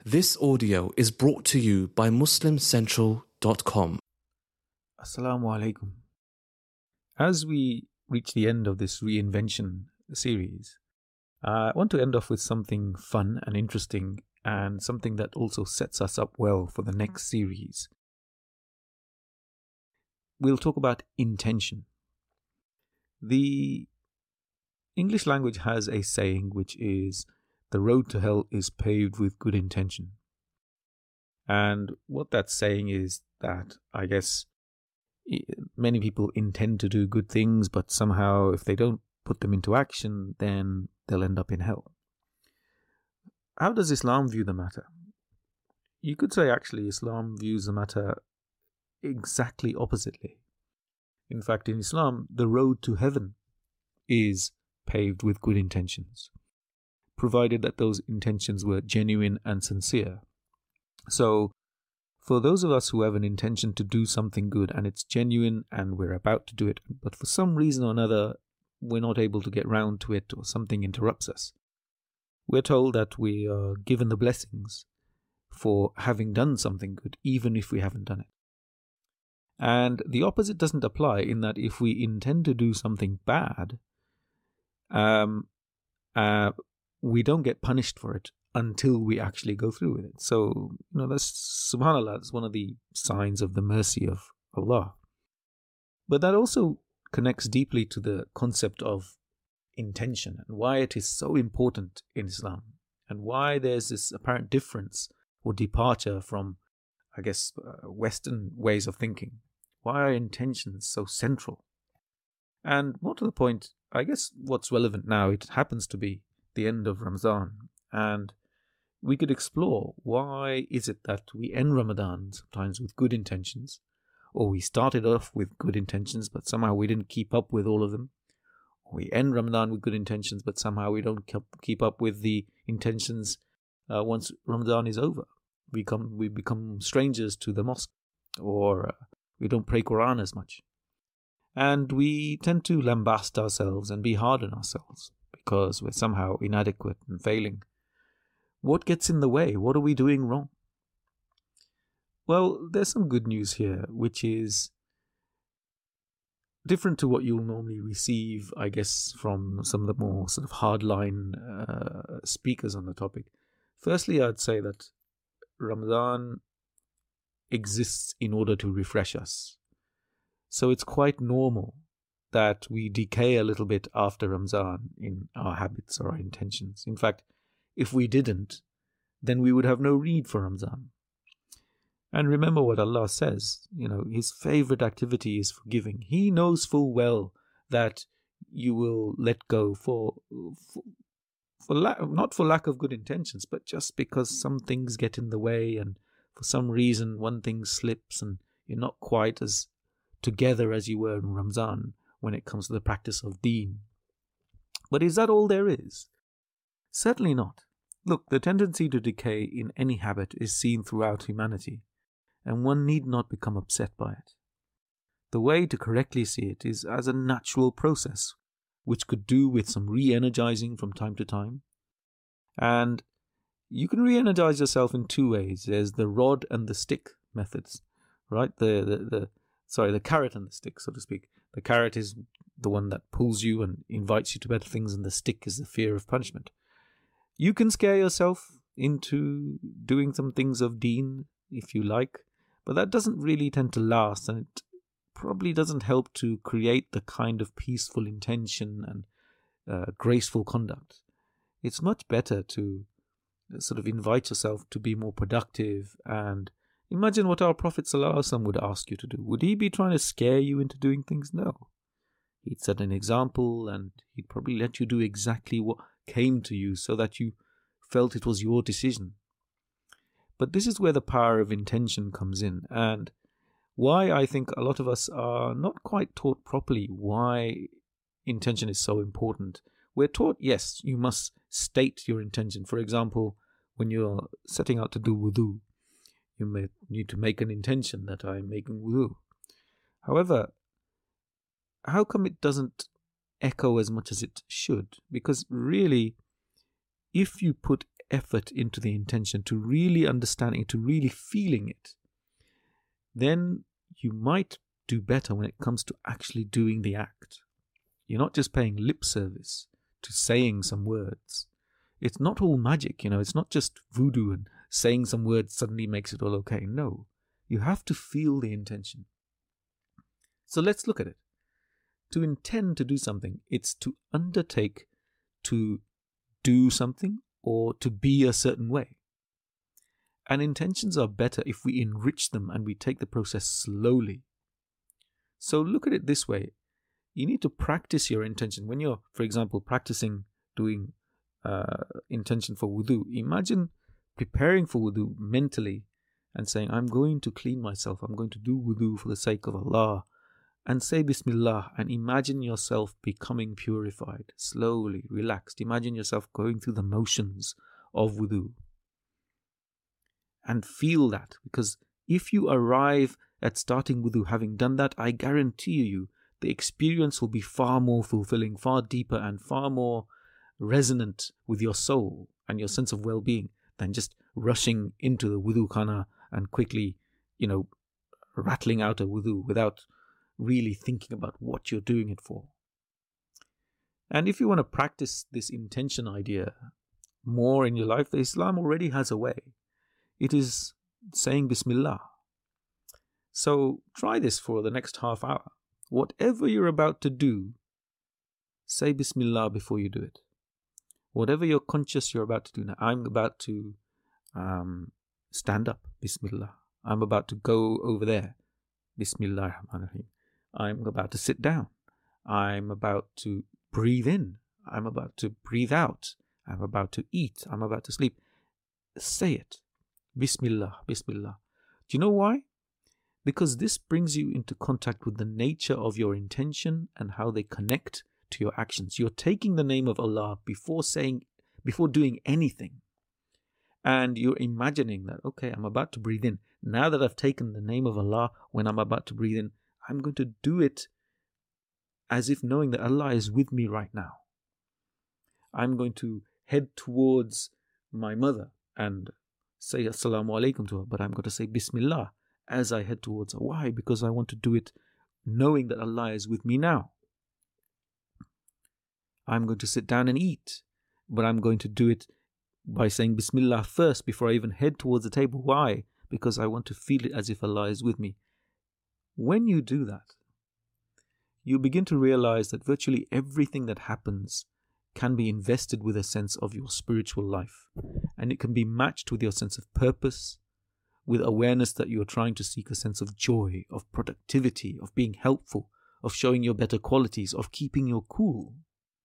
This audio is brought to you by MuslimCentral.com. Assalamu alaikum. As we reach the end of this reinvention series, I want to end off with something fun and interesting and something that also sets us up well for the next series. We'll talk about intention. The English language has a saying which is, "The road to hell is paved with good intention." And what that's saying is that, I guess, many people intend to do good things, but somehow if they don't put them into action, then they'll end up in hell. How does Islam view the matter? You could say actually Islam views the matter exactly oppositely. In fact, in Islam, the road to heaven is paved with good intentions, provided that those intentions were genuine and sincere. So, for those of us who have an intention to do something good and it's genuine and we're about to do it, but for some reason or another we're not able to get round to it or something interrupts us, we're told that we are given the blessings for having done something good, even if we haven't done it. And the opposite doesn't apply, in that if we intend to do something bad, we don't get punished for it until we actually go through with it. So, that's, subhanAllah, it's one of the signs of the mercy of Allah. But that also connects deeply to the concept of intention and why it is so important in Islam, and why there's this apparent difference or departure from, I guess, Western ways of thinking. Why are intentions so central? And more to the point, I guess what's relevant now, it happens to be the end of Ramadan, and we could explore why is it that we end Ramadan sometimes with good intentions, or we started off with good intentions but somehow we didn't keep up with all of them, or we end Ramadan with good intentions but somehow we don't keep up with the intentions once Ramadan is over. We become strangers to the mosque, or we don't pray Quran as much, and we tend to lambast ourselves and be hard on ourselves because we're somehow inadequate and failing. What gets in the way? What are we doing wrong? Well, there's some good news here, which is different to what you'll normally receive, I guess, from some of the more sort of hardline speakers on the topic. Firstly, I'd say that Ramadan exists in order to refresh us. So it's quite normal that we decay a little bit after Ramadan in our habits or our intentions. In fact, if we didn't, then we would have no need for Ramadan. And remember what Allah says, His favorite activity is forgiving. He knows full well that you will let go not for lack of good intentions, but just because some things get in the way, and for some reason one thing slips and you're not quite as together as you were in Ramadan when it comes to the practice of deen. But is that all there is? Certainly not. Look, the tendency to decay in any habit is seen throughout humanity, and one need not become upset by it. The way to correctly see it is as a natural process, which could do with some re-energizing from time to time. And you can re-energize yourself in two ways. There's the rod and the stick methods, right? The carrot and the stick, so to speak. The carrot is the one that pulls you and invites you to better things, and the stick is the fear of punishment. You can scare yourself into doing some things of deen if you like, but that doesn't really tend to last, and it probably doesn't help to create the kind of peaceful intention and graceful conduct. It's much better to sort of invite yourself to be more productive, and imagine what our Prophet ﷺ would ask you to do. Would he be trying to scare you into doing things? No. He'd set an example, and he'd probably let you do exactly what came to you so that you felt it was your decision. But this is where the power of intention comes in, and why I think a lot of us are not quite taught properly why intention is so important. We're taught, yes, you must state your intention. For example, when you're setting out to do wudu, you may need to make an intention that I'm making wudu. However, how come it doesn't echo as much as it should? Because really, if you put effort into the intention, to really understanding it, to really feeling it, then you might do better when it comes to actually doing the act. You're not just paying lip service to saying some words. It's not all magic, it's not just voodoo and saying some words suddenly makes it all okay. No, you have to feel the intention. So let's look at it. To intend to do something, it's to undertake to do something or to be a certain way. And intentions are better if we enrich them and we take the process slowly. So look at it this way. You need to practice your intention. When you're, for example, practicing doing intention for wudu, imagine preparing for wudu mentally and saying, I'm going to clean myself. I'm going to do wudu for the sake of Allah. And say Bismillah and imagine yourself becoming purified, slowly, relaxed. Imagine yourself going through the motions of wudu. And feel that, because if you arrive at starting wudu having done that, I guarantee you the experience will be far more fulfilling, far deeper and far more resonant with your soul and your sense of well-being than just rushing into the wudu khana and quickly, rattling out a wudu without really thinking about what you're doing it for. And if you want to practice this intention idea more in your life, Islam already has a way. It is saying Bismillah. So try this for the next half hour. Whatever you're about to do, say Bismillah before you do it. Whatever you're conscious you're about to do now. I'm about to stand up, Bismillah. I'm about to go over there, Bismillah. I'm about to sit down. I'm about to breathe in. I'm about to breathe out. I'm about to eat. I'm about to sleep. Say it. Bismillah, Bismillah. Do you know why? Because this brings you into contact with the nature of your intention and how they connect to your actions. You're taking the name of Allah before doing anything. And you're imagining that, okay, I'm about to breathe in. Now that I've taken the name of Allah, when I'm about to breathe in, I'm going to do it as if knowing that Allah is with me right now. I'm going to head towards my mother and say Assalamu alaikum to her, but I'm going to say Bismillah as I head towards her. Why? Because I want to do it knowing that Allah is with me now. I'm going to sit down and eat, but I'm going to do it by saying Bismillah first before I even head towards the table. Why? Because I want to feel it as if Allah is with me. When you do that, you begin to realize that virtually everything that happens can be invested with a sense of your spiritual life, and it can be matched with your sense of purpose, with awareness that you are trying to seek a sense of joy, of productivity, of being helpful, of showing your better qualities, of keeping your cool.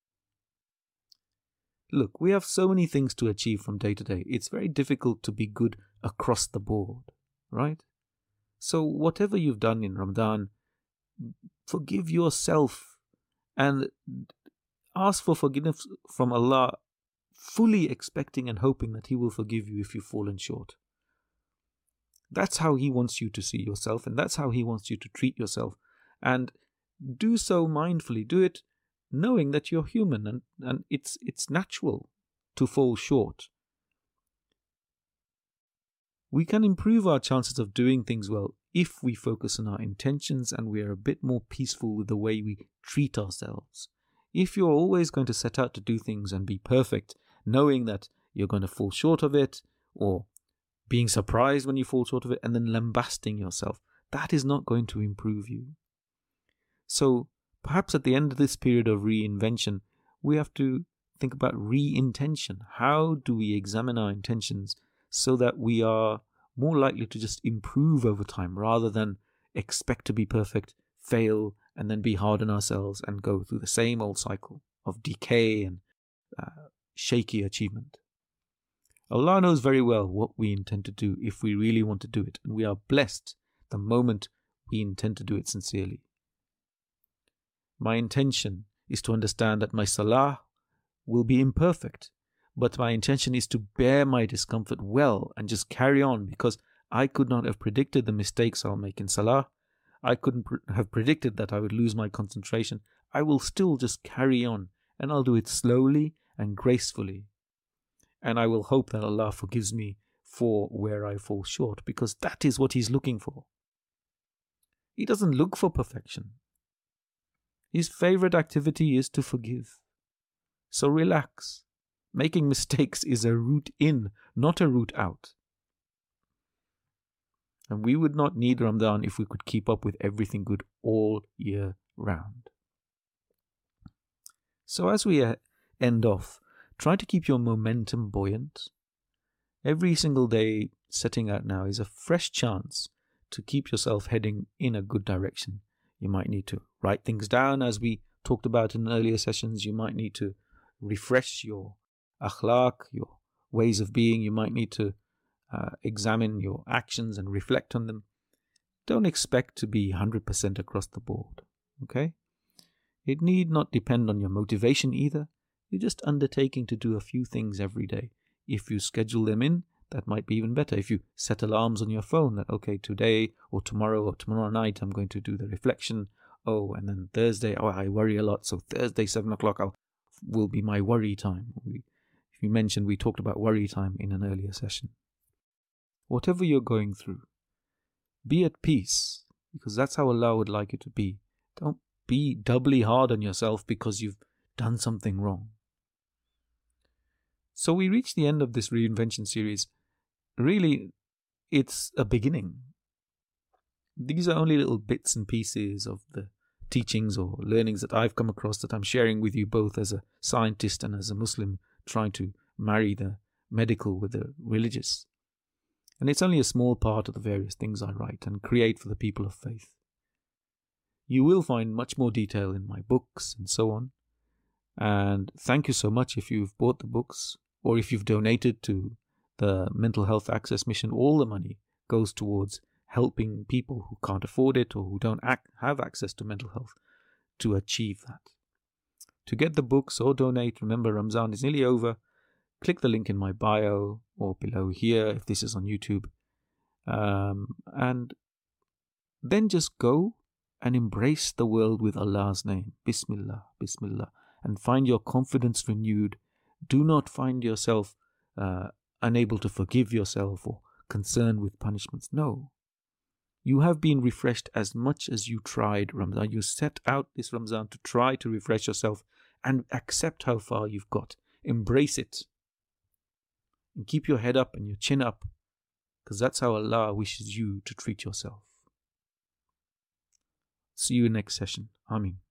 Look, we have so many things to achieve from day to day. It's very difficult to be good across the board, right? So whatever you've done in Ramadan, forgive yourself and ask for forgiveness from Allah, fully expecting and hoping that He will forgive you if you've fallen short. That's how He wants you to see yourself, and that's how He wants you to treat yourself. And do so mindfully. Do it knowing that you're human and it's natural to fall short. We can improve our chances of doing things well if we focus on our intentions and we are a bit more peaceful with the way we treat ourselves. If you're always going to set out to do things and be perfect, knowing that you're going to fall short of it, or being surprised when you fall short of it and then lambasting yourself, that is not going to improve you. So perhaps at the end of this period of reinvention, we have to think about re-intention. How do we examine our intentions so that we are more likely to just improve over time rather than expect to be perfect, fail, and then be hard on ourselves and go through the same old cycle of decay and shaky achievement. Allah knows very well what we intend to do if we really want to do it, and we are blessed the moment we intend to do it sincerely. My intention is to understand that my salah will be imperfect, but my intention is to bear my discomfort well and just carry on, because I could not have predicted the mistakes I'll make in salah. I couldn't have predicted that I would lose my concentration. I will still just carry on, and I'll do it slowly and gracefully. And I will hope that Allah forgives me for where I fall short, because that is what He's looking for. He doesn't look for perfection. His favorite activity is to forgive. So relax. Making mistakes is a route in, not a route out. And we would not need Ramadan if we could keep up with everything good all year round. So as we end off, try to keep your momentum buoyant. Every single day setting out now is a fresh chance to keep yourself heading in a good direction. You might need to write things down, as we talked about in earlier sessions. You might need to refresh your akhlaq, your ways of being. You might need to examine your actions and reflect on them. Don't expect to be 100% across the board, okay? It need not depend on your motivation either. You're just undertaking to do a few things every day. If you schedule them in, that might be even better. If you set alarms on your phone that, okay, today or tomorrow night, I'm going to do the reflection. Oh, and then Thursday, I worry a lot. So Thursday, 7 o'clock will be my worry time. If you mentioned, we talked about worry time in an earlier session. Whatever you're going through, be at peace, because that's how Allah would like you to be. Don't be doubly hard on yourself because you've done something wrong. So we reach the end of this reinvention series. Really, it's a beginning. These are only little bits and pieces of the teachings or learnings that I've come across that I'm sharing with you both as a scientist and as a Muslim trying to marry the medical with the religious. And it's only a small part of the various things I write and create for the people of faith. You will find much more detail in my books and so on. And thank you so much if you've bought the books or if you've donated to the Mental Health Access Mission. All the money goes towards helping people who can't afford it or who don't have access to mental health to achieve that. To get the books or donate, remember Ramzan is nearly over. Click the link in my bio or below here if this is on YouTube. And then just go and embrace the world with Allah's name. Bismillah, Bismillah. And find your confidence renewed. Do not find yourself unable to forgive yourself or concerned with punishments. No. You have been refreshed as much as you tried Ramadan. You set out this Ramadan to try to refresh yourself and accept how far you've got. Embrace it. And keep your head up and your chin up, because that's how Allah wishes you to treat yourself. See you in next session. Ameen.